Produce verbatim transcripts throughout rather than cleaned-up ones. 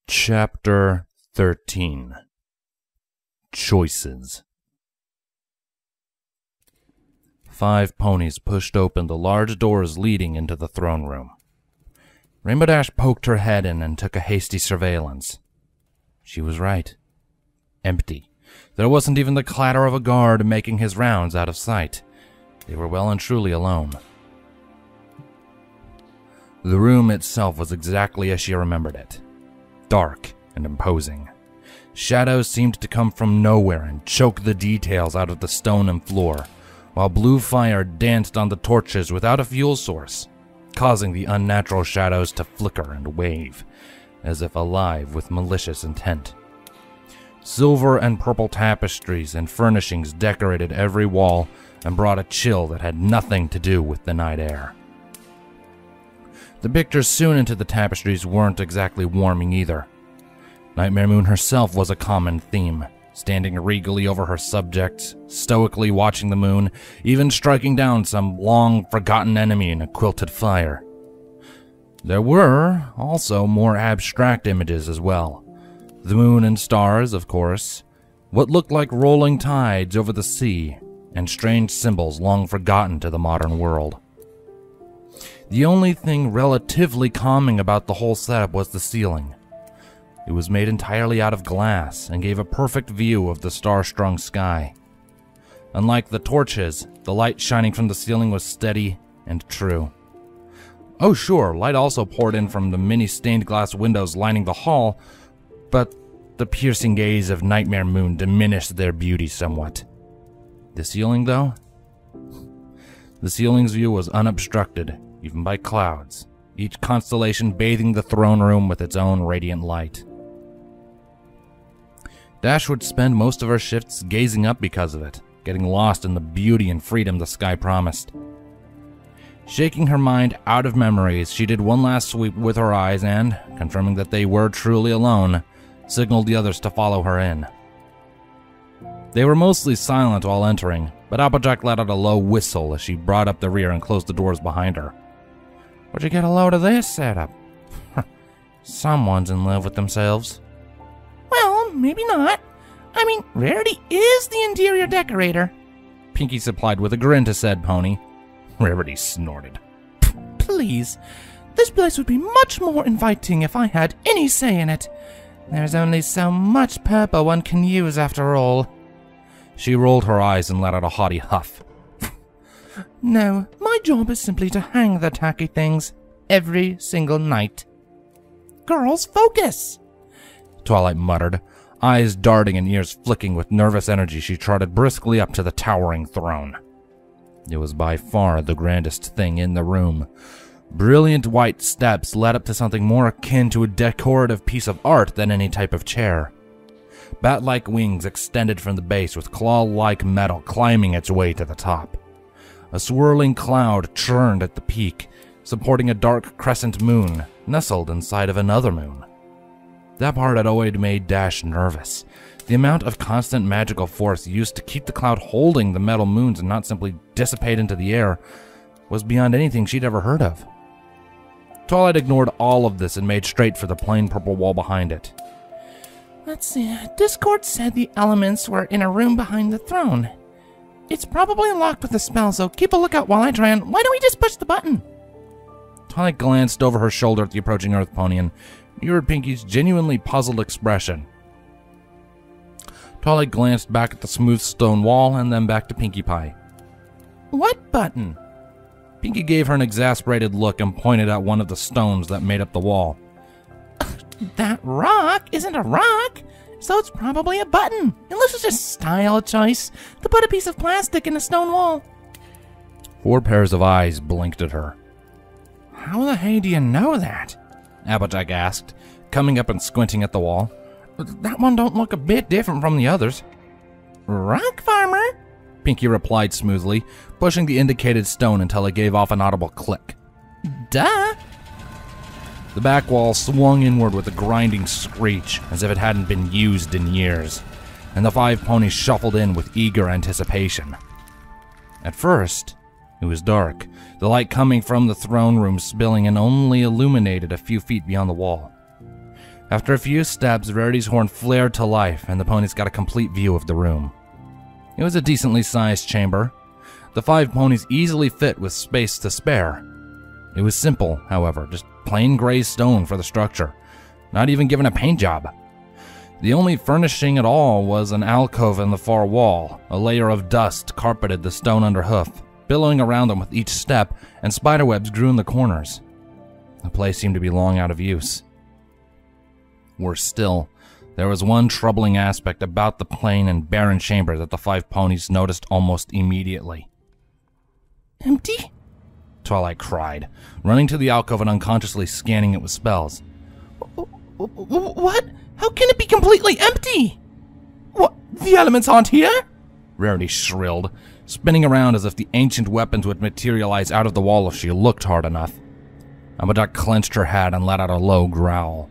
Chapter thirteen. Choices. Five ponies pushed open the large doors leading into the throne room. Rainbow Dash poked her head in and took a hasty surveillance. She was right. Empty. There wasn't even the clatter of a guard making his rounds out of sight. They were well and truly alone. The room itself was exactly as she remembered it. Dark and imposing. Shadows seemed to come from nowhere and choke the details out of the stone and floor, while blue fire danced on the torches without a fuel source, causing the unnatural shadows to flicker and wave, as if alive with malicious intent. Silver and purple tapestries and furnishings decorated every wall and brought a chill that had nothing to do with the night air. The pictures sewn into the tapestries weren't exactly warming either. Nightmare Moon herself was a common theme, standing regally over her subjects, stoically watching the moon, even striking down some long-forgotten enemy in a quilted fire. There were also more abstract images as well. The moon and stars, of course, what looked like rolling tides over the sea, and strange symbols long forgotten to the modern world. The only thing relatively calming about the whole setup was the ceiling. It was made entirely out of glass and gave a perfect view of the star-strung sky. Unlike the torches, the light shining from the ceiling was steady and true. Oh sure, light also poured in from the many stained glass windows lining the hall, but the piercing gaze of Nightmare Moon diminished their beauty somewhat. The ceiling, though? The ceiling's view was unobstructed, even by clouds, each constellation bathing the throne room with its own radiant light. Dash would spend most of her shifts gazing up because of it, getting lost in the beauty and freedom the sky promised. Shaking her mind out of memories, she did one last sweep with her eyes and, confirming that they were truly alone, signaled the others to follow her in. They were mostly silent while entering, but Applejack let out a low whistle as she brought up the rear and closed the doors behind her. Where'd you get a load of this setup? Someone's in love with themselves. Well, maybe not. I mean, Rarity is the interior decorator, Pinky supplied with a grin to said pony. Rarity snorted. Please, this place would be much more inviting if I had any say in it. There's only so much purple one can use after all. She rolled her eyes and let out a haughty huff. No, my job is simply to hang the tacky things every single night. Girls, focus! Twilight muttered, eyes darting and ears flicking with nervous energy. She trotted briskly up to the towering throne. It was by far the grandest thing in the room. Brilliant white steps led up to something more akin to a decorative piece of art than any type of chair. Bat-like wings extended from the base with claw-like metal climbing its way to the top. A swirling cloud churned at the peak, supporting a dark crescent moon nestled inside of another moon. That part had always made Dash nervous. The amount of constant magical force used to keep the cloud holding the metal moons and not simply dissipate into the air was beyond anything she'd ever heard of. Twilight ignored all of this and made straight for the plain purple wall behind it. Let's see, Discord said the elements were in a room behind the throne. It's probably locked with a spell, so keep a lookout while I try and... Why don't we just push the button? Twilight glanced over her shoulder at the approaching Earth Pony and mirrored Pinky's genuinely puzzled expression. Twilight glanced back at the smooth stone wall and then back to Pinkie Pie. What button? Pinky gave her an exasperated look and pointed at one of the stones that made up the wall. That rock isn't a rock, so it's probably a button, unless it's just style choice to put a piece of plastic in a stone wall. Four pairs of eyes blinked at her. How the hey do you know that? Applejack asked, coming up and squinting at the wall. That one don't look a bit different from the others. Rock farmer? Pinky replied smoothly, pushing the indicated stone until it gave off an audible click. Duh! The back wall swung inward with a grinding screech, as if it hadn't been used in years, and the five ponies shuffled in with eager anticipation. At first, it was dark, the light coming from the throne room spilling and only illuminated a few feet beyond the wall. After a few steps, Rarity's horn flared to life, and the ponies got a complete view of the room. It was a decently sized chamber. The five ponies easily fit with space to spare. It was simple, however, just plain gray stone for the structure, not even given a paint job. The only furnishing at all was an alcove in the far wall. A layer of dust carpeted the stone underhoof, billowing around them with each step, and spiderwebs grew in the corners. The place seemed to be long out of use. Worse still, there was one troubling aspect about the plain and barren chamber that the five ponies noticed almost immediately. Empty? Twilight cried, running to the alcove and unconsciously scanning it with spells. What? How can it be completely empty? What? The elements aren't here? Rarity shrilled, spinning around as if the ancient weapons would materialize out of the wall if she looked hard enough. Abadak clenched her hat and let out a low growl.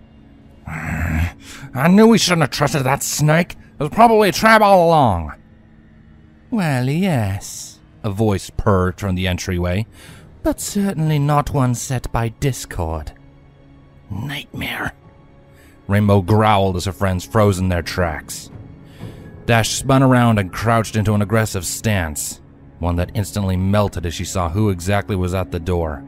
I knew we shouldn't have trusted that snake. It was probably a trap all along. Well, yes, a voice purred from the entryway, but certainly not one set by Discord. Nightmare. Rainbow growled as her friends froze in their tracks. Dash spun around and crouched into an aggressive stance, one that instantly melted as she saw who exactly was at the door.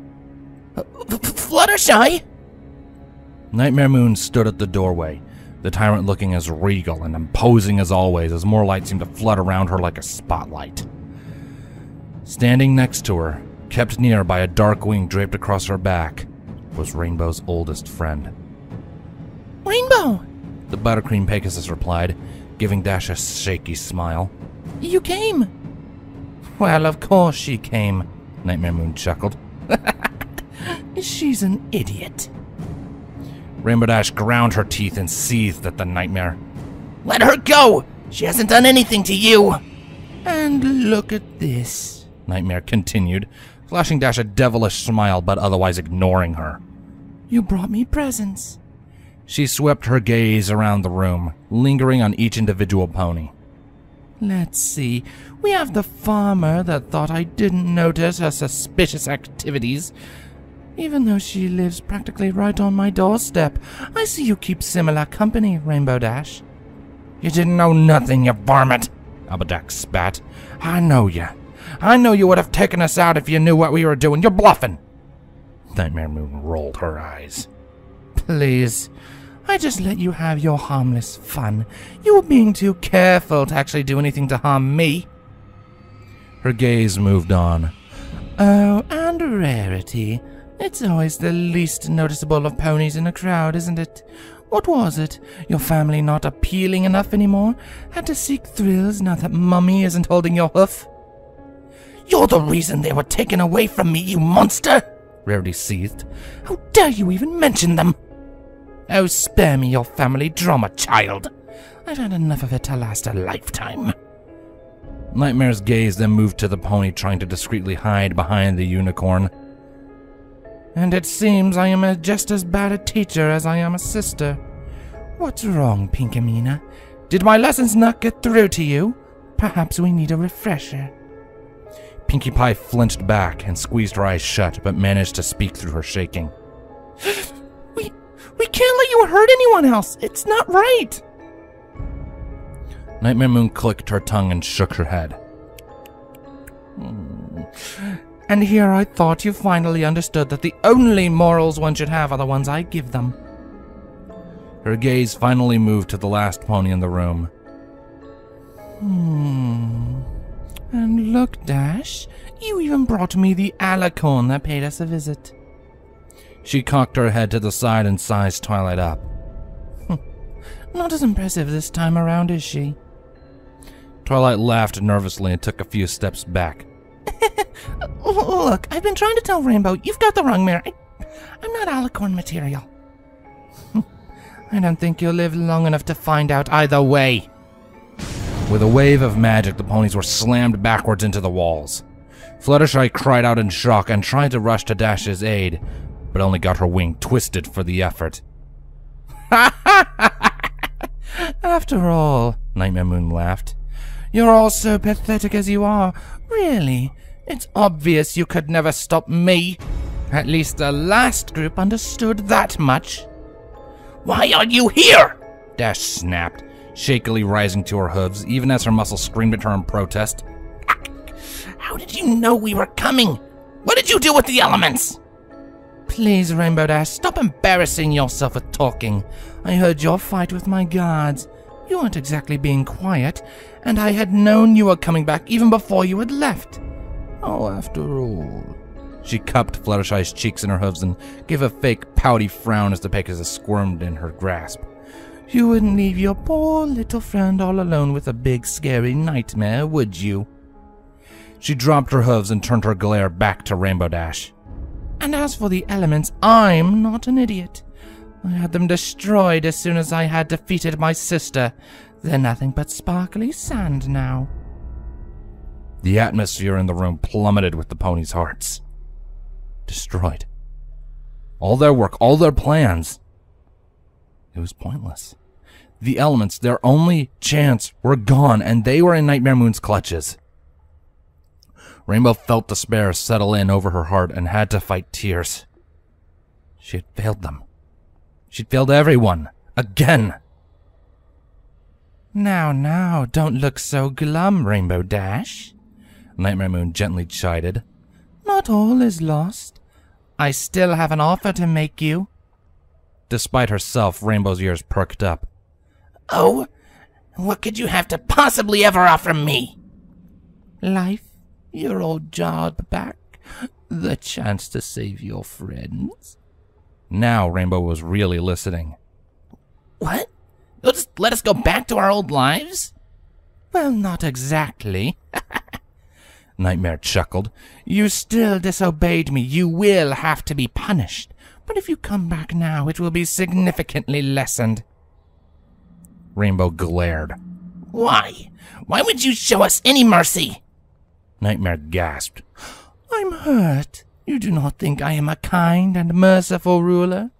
Fluttershy! Nightmare Moon stood at the doorway, the tyrant looking as regal and imposing as always as more light seemed to flood around her like a spotlight. Standing next to her, kept near by a dark wing draped across her back, was Rainbow's oldest friend. Rainbow! The Buttercream Pegasus replied, giving Dash a shaky smile. You came! Well, of course she came, Nightmare Moon chuckled. She's an idiot. Rainbow Dash ground her teeth and seethed at the nightmare. Let her go! She hasn't done anything to you! And look at this, Nightmare continued, flashing Dash a devilish smile but otherwise ignoring her. You brought me presents. She swept her gaze around the room, lingering on each individual pony. Let's see. We have the farmer that thought I didn't notice her suspicious activities. Even though she lives practically right on my doorstep, I see you keep similar company, Rainbow Dash. You didn't know nothing, you varmint, Abadak spat. I know you. I know you would have taken us out if you knew what we were doing. You're bluffing. Nightmare Moon rolled her eyes. Please, I just let you have your harmless fun. You were being too careful to actually do anything to harm me. Her gaze moved on. Oh, and Rarity. It's always the least noticeable of ponies in a crowd, isn't it? What was it? Your family not appealing enough anymore? Had to seek thrills now that Mummy isn't holding your hoof? You're the reason they were taken away from me, you monster! Rarity seethed. How dare you even mention them? Oh, spare me your family drama, child. I've had enough of it to last a lifetime. Nightmare's gaze then moved to the pony trying to discreetly hide behind the unicorn. And it seems I am a just as bad a teacher as I am a sister. What's wrong, Pinkamena? Did my lessons not get through to you? Perhaps we need a refresher. Pinkie Pie flinched back and squeezed her eyes shut, but managed to speak through her shaking. we, we can't let you hurt anyone else. It's not right. Nightmare Moon clicked her tongue and shook her head. Hmm. And here I thought you finally understood that the only morals one should have are the ones I give them. Her gaze finally moved to the last pony in the room. Hmm. And look, Dash, you even brought me the alicorn that paid us a visit. She cocked her head to the side and sized Twilight up. Not as impressive this time around, is she? Twilight laughed nervously and took a few steps back. Look, I've been trying to tell Rainbow, you've got the wrong mare. I, I'm not alicorn material. I don't think you'll live long enough to find out either way. With a wave of magic, the ponies were slammed backwards into the walls. Fluttershy cried out in shock and tried to rush to Dash's aid, but only got her wing twisted for the effort. After all, Nightmare Moon laughed, you're all so pathetic as you are. Really, it's obvious you could never stop me. At least the last group understood that much. Why are you here? Dash snapped, shakily rising to her hooves, even as her muscles screamed at her in protest. How did you know we were coming? What did you do with the elements? Please, Rainbow Dash, stop embarrassing yourself with talking. I heard your fight with my guards. You weren't exactly being quiet, and I had known you were coming back even before you had left. Oh, after all... She cupped Fluttershy's cheeks in her hooves and gave a fake pouty frown as the Pegasus squirmed in her grasp. You wouldn't leave your poor little friend all alone with a big scary nightmare, would you? She dropped her hooves and turned her glare back to Rainbow Dash. And as for the elements, I'm not an idiot. I had them destroyed as soon as I had defeated my sister. They're nothing but sparkly sand now. The atmosphere in the room plummeted with the ponies' hearts. Destroyed. All their work, all their plans. It was pointless. The elements, their only chance, were gone, and they were in Nightmare Moon's clutches. Rainbow felt despair settle in over her heart and had to fight tears. She had failed them. She'd failed everyone. Again. Now, now, don't look so glum, Rainbow Dash. Nightmare Moon gently chided. Not all is lost. I still have an offer to make you. Despite herself, Rainbow's ears perked up. Oh? What could you have to possibly ever offer me? Life, your old job back, the chance to save your friends. Now Rainbow was really listening. What? You'll just let us go back to our old lives? Well, not exactly. Nightmare chuckled. You still disobeyed me. You will have to be punished. But if you come back now, it will be significantly lessened. Rainbow glared. Why? Why would you show us any mercy? Nightmare gasped. I'm hurt. You do not think I am a kind and merciful ruler?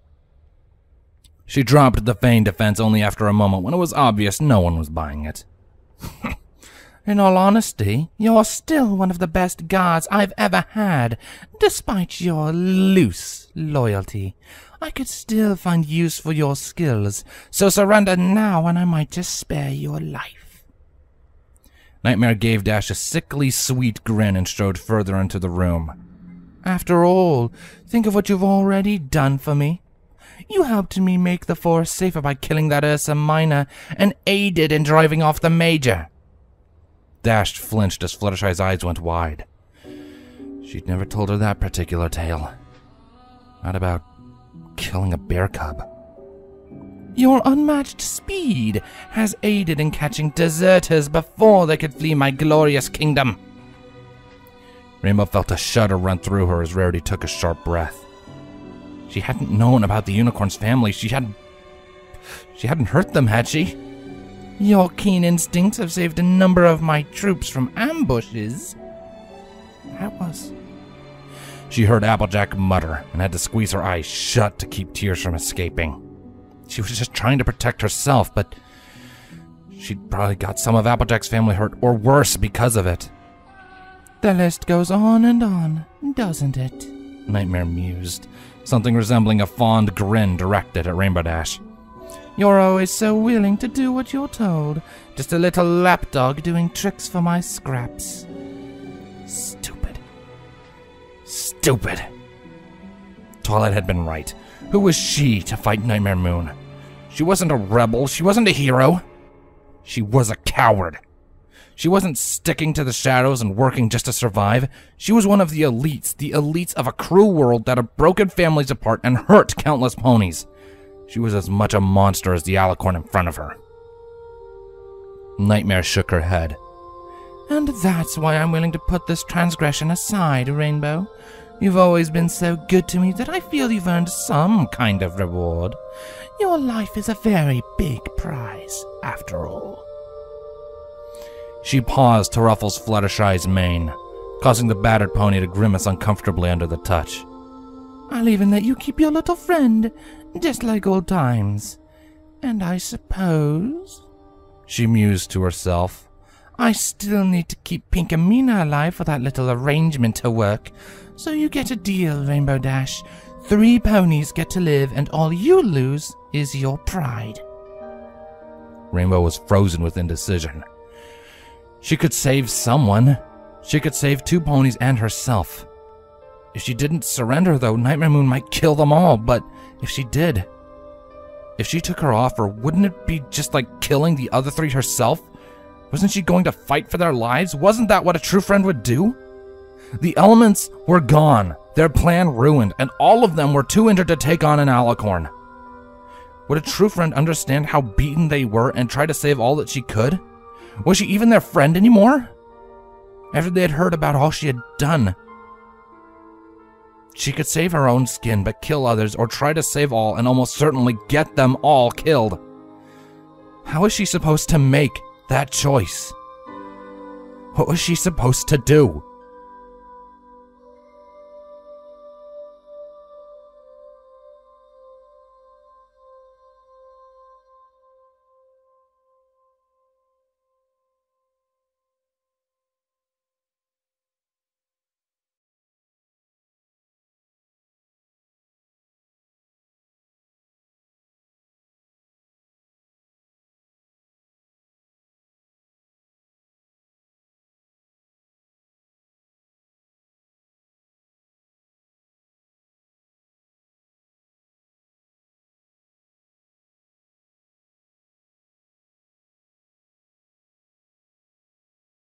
She dropped the feigned defense only after a moment when it was obvious no one was buying it. In all honesty, you're still one of the best guards I've ever had, despite your loose loyalty. I could still find use for your skills, so surrender now and I might just spare your life. Nightmare gave Dash a sickly sweet grin and strode further into the room. After all, think of what you've already done for me. You helped me make the forest safer by killing that Ursa Minor and aided in driving off the Major. Dash flinched as Fluttershy's eyes went wide. She'd never told her that particular tale. Not about killing a bear cub. Your unmatched speed has aided in catching deserters before they could flee my glorious kingdom. Rainbow felt a shudder run through her as Rarity took a sharp breath. She hadn't known about the unicorn's family. She hadn't... She hadn't hurt them, had she? Your keen instincts have saved a number of my troops from ambushes. That was... She heard Applejack mutter and had to squeeze her eyes shut to keep tears from escaping. She was just trying to protect herself, but she'd probably got some of Applejack's family hurt, or worse, because of it. The list goes on and on, doesn't it? Nightmare mused, something resembling a fond grin directed at Rainbow Dash. You're always so willing to do what you're told. Just a little lapdog doing tricks for my scraps. Stupid. Stupid. Twilight had been right. Who was she to fight Nightmare Moon? She wasn't a rebel. She wasn't a hero. She was a coward. She wasn't sticking to the shadows and working just to survive. She was one of the elites, the elites of a cruel world that had broken families apart and hurt countless ponies. She was as much a monster as the alicorn in front of her. Nightmare shook her head. And that's why I'm willing to put this transgression aside, Rainbow. You've always been so good to me that I feel you've earned some kind of reward. Your life is a very big prize, after all. She paused to ruffle Fluttershy's mane, causing the battered pony to grimace uncomfortably under the touch. I'll even let you keep your little friend, just like old times. And I suppose, she mused to herself, I still need to keep Pinkamena alive for that little arrangement to work. So you get a deal, Rainbow Dash. Three ponies get to live, and all you lose is your pride. Rainbow was frozen with indecision. She could save someone. She could save two ponies and herself. If she didn't surrender, though, Nightmare Moon might kill them all, but if she did, if she took her offer, wouldn't it be just like killing the other three herself? Wasn't she going to fight for their lives? Wasn't that what a true friend would do? The elements were gone, their plan ruined, and all of them were too injured to take on an Alicorn. Would a true friend understand how beaten they were and try to save all that she could? Was she even their friend anymore? After they had heard about all she had done, she could save her own skin but kill others, or try to save all and almost certainly get them all killed. How was she supposed to make that choice? What was she supposed to do?